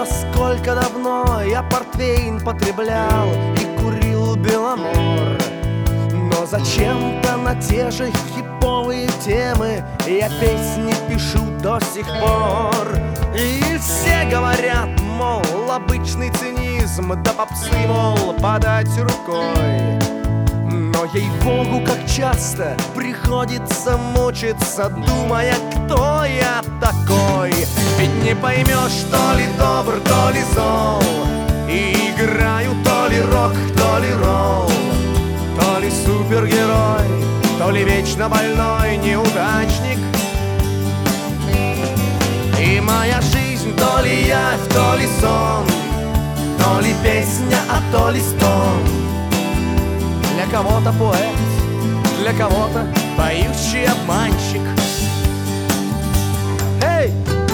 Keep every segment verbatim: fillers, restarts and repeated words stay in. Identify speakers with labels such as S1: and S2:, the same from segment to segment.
S1: сколько давно я портвейн потреблял и курил Беломор. Но зачем-то на те же хиповые темы я песни пишу до сих пор. И все говорят, мол, обычный цинизм, да попсы, мол, подать рукой. Но ей-богу, как часто приходится мучиться, думая, кто я такой. Ведь не поймешь, то ли добр, то ли зол, и играю то ли рок, то ли ролл, то ли супергерой, то ли вечно больной неудачник. И моя жизнь то ли явь, то ли сон, то ли песня, а то ли стон. Для кого-то поэт, для кого-то поющий обманщик. Эй!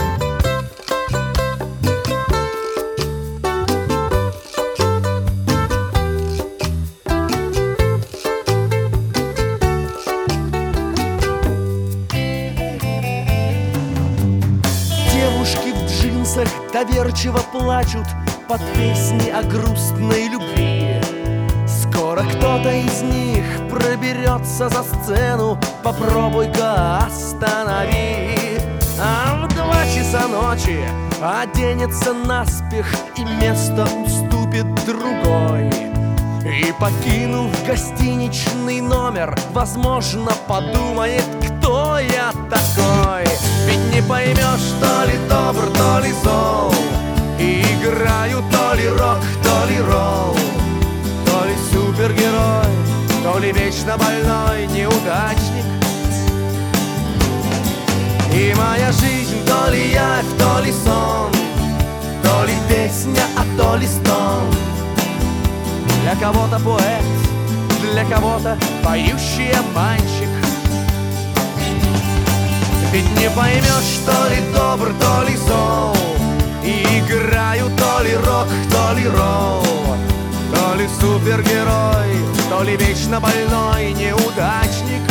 S1: Девушки в джинсах доверчиво плачут под песни о грустной любви. Скоро кто-то из них проберется за сцену, попробуй-ка останови. А в два часа ночи оденется наспех и место уступит другой. И, покинув гостиничный номер, возможно, подумает, кто я такой. Ведь не поймешь, то ли добр, то ли зол, и играю то ли рок, то ли ролл, то ли супергерой, то ли вечно больной неудачник. И моя жизнь то ли явь, то ли сон, то ли песня, а то ли стон. Для кого-то поэт, для кого-то поющий обманщик. Ведь не поймешь, то ли добр, то ли зол, и играю то ли рок, то ли ролл, то ли супергерой, то ли вечно больной неудачник.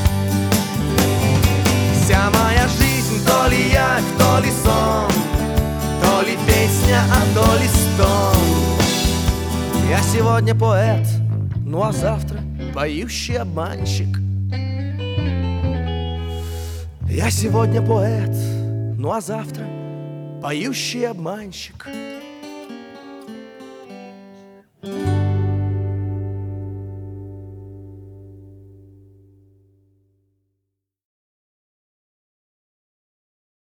S1: Вся моя жизнь то ли явь, то ли сон, то ли песня, а то ли стон. Я сегодня поэт, ну а завтра поющий обманщик. Я сегодня поэт, ну а завтра поющий обманщик.